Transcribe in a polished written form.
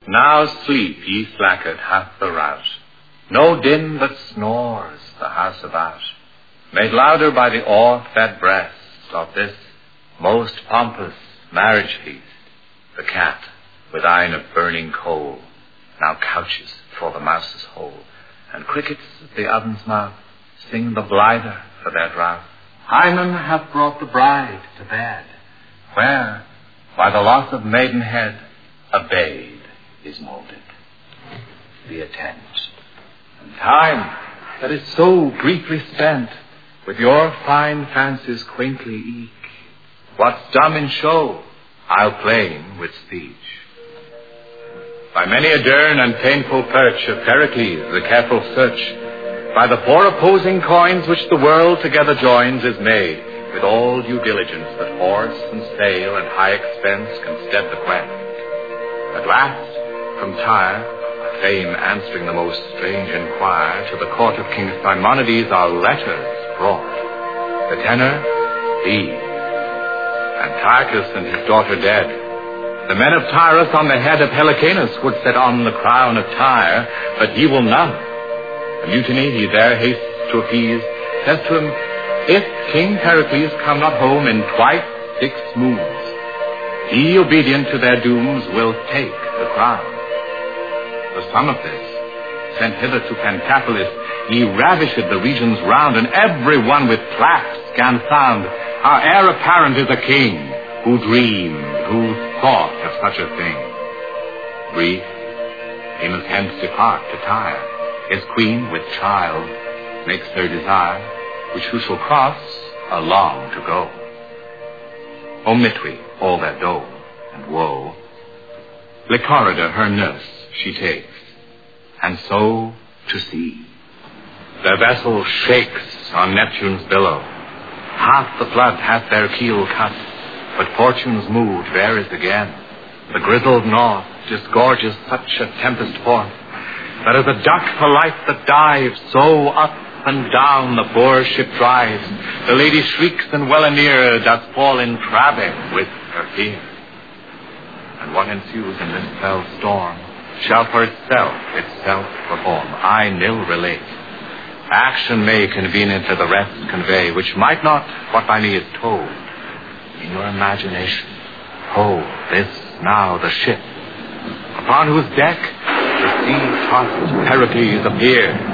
Now sleep, ye slackard, hath the rout. No din but snores the house about, made louder by the o'er-fed breast of this most pompous marriage feast. The cat, with eyne of burning coal, now couches for the mouse's hole, and crickets at the oven's mouth sing the blither for their drought. Hymen hath brought the bride to bed, where, by the loss of maidenhead, a babe is moulded. Be attent. And time that is so briefly spent with your fine fancies quaintly eke, what's dumb in show, I'll plain with speech. By many a dern and painful perch of Pericles, the careful search, by the four opposing coins which the world together joins, is made with all due diligence that horse and sail and high expense can stead the quest. At last, from Tyre, fame answering the most strange inquire, to the court of King Simonides are letters brought. The tenor, these: Antiochus and his daughter dead. The men of Tyrus on the head of Helicanus would set on the crown of Tyre, but he will none. The mutiny he there hastes to appease says to him, if King Pericles come not home in twice 6 moons, he, obedient to their dooms, will take the crown. The sum of this, sent hither to Pentapolis, he ravished the regions round, and every one with plaques gan found. Our heir apparent is a king, who dreamed, who thought of such a thing. Brief, he must hence depart to Tyre. His queen with child makes her desire, which who shall cross are long to go. Omit we all their dole and woe. Lycorida her nurse she takes, and so to sea. Their vessel shakes on Neptune's billow. Half the flood hath their keel cut, but fortune's mood varies again. The grizzled north disgorges such a tempest forth, that as a duck polite that dives, so up and down the poor ship drives. The lady shrieks, and well anear doth fall in travail with her fear. And what ensues in this fell storm shall for itself perform. I nil relate. Action may convenient to the rest convey, which might not what by me is told. In your imagination, hold this now the ship, upon whose deck the sea-tossed Pericles appeared.